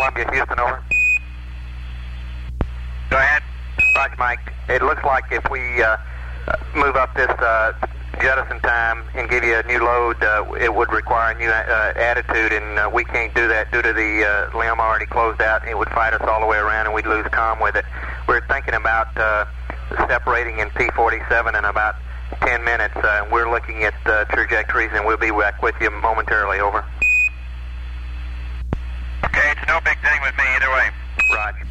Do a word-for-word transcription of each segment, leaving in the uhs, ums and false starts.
Columbia, Houston, over. Go ahead. Roger, Mike. It looks like if we uh, move up this uh, jettison time and give you a new load, uh, it would require a new uh, attitude, and uh, we can't do that due to the uh, limb already closed out, and it would fight us all the way around, and we'd lose comm with it. We're thinking about uh, separating in P forty-seven in about ten minutes. Uh, we're looking at uh, trajectories, and we'll be back with you momentarily, over. Okay, it's no big thing with me either way. Roger.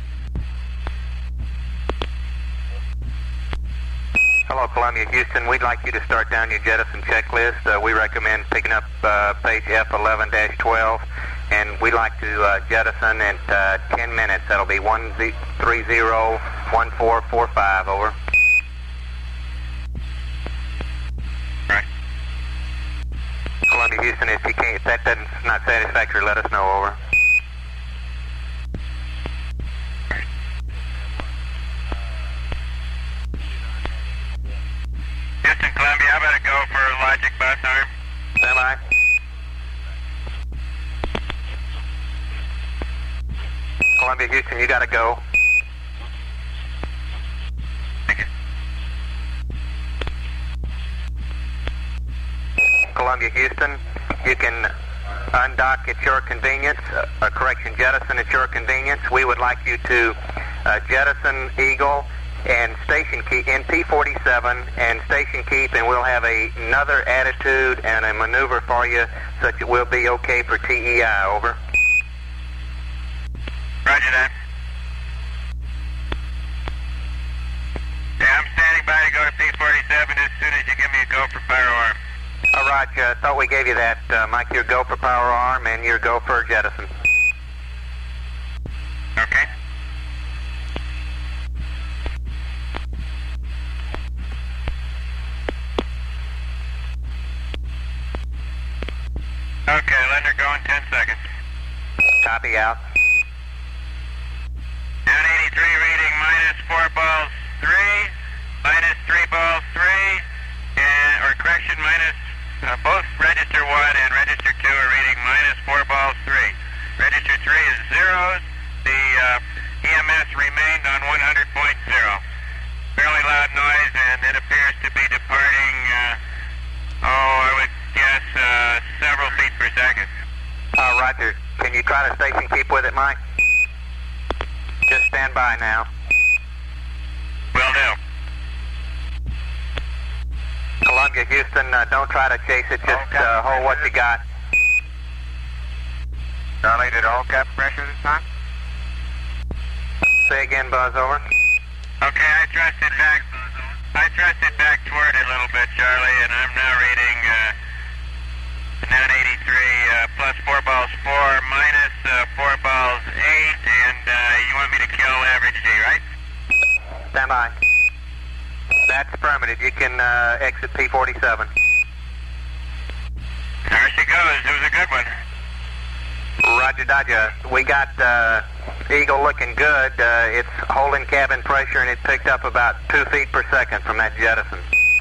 Hello, Columbia, Houston. We'd like you to start down your jettison checklist. Uh, we recommend picking up uh, page F eleven dash twelve, and we'd like to uh, jettison at uh, ten minutes. That'll be one three zero one four four five, over. Right. Columbia, Houston, if you can't, if that doesn't not satisfactory, let us know, over. Houston, Columbia, how about a go for logic bus arm? Stand by. Columbia, Houston, you got to go. Thank you. Columbia, Houston, you can undock at your convenience, uh, a correction, jettison at your convenience. We would like you to uh, jettison Eagle and station keep in P forty-seven and station keep, and we'll have a, another attitude and a maneuver for you such it will be okay for T E I, over. Roger that. Yeah, I'm standing by to go to P forty-seven as soon as you give me a go for power arm. All right, I uh, thought we gave you that, uh, Mike, your go for power arm and your go for jettison. Okay. Okay, letting her go in ten seconds. Copy, out. Down eighty-three reading minus four balls three, minus three balls three, and, or correction, minus, uh, both register one and register two are reading minus four balls three. Register three is zeros. The uh, E M S remained on one hundred point zero. Fairly loud noise, and it appears to be departing, uh, oh, I would guess uh, several feet per second. Uh, Roger, can you try to station keep with it, Mike? Just stand by now. Will do. Columbia, Houston, uh, don't try to chase it, just uh, hold what you got. Charlie, did all cap pressure this time? Say again, Buzz, over. Okay, I thrusted back. I thrusted back toward it a little bit, Charlie, and I'm now reading uh, down eighty-three uh, plus four balls four minus uh, four balls eight, and uh, you want me to kill average D, right? Stand by. That's affirmative. You can uh, exit P forty-seven. There she goes. It was a good one. Roger, Dodger. We got uh, Eagle looking good. Uh, it's holding cabin pressure, and it picked up about two feet per second from that jettison.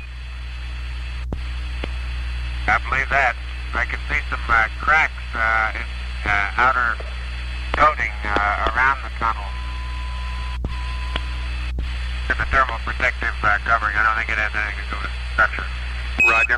I believe that. I can see some uh, cracks uh, in uh, outer coating uh, around the tunnel. In the thermal protective uh, covering. I don't think it has anything to do with structure. Roger.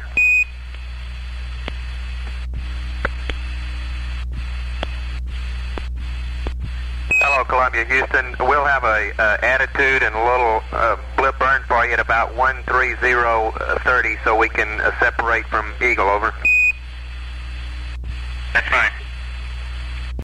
Hello, Columbia, Houston. We'll have a uh, attitude and a little uh, blip burn for you at about one three zero thirty, so we can uh, separate from Eagle, over. That's fine.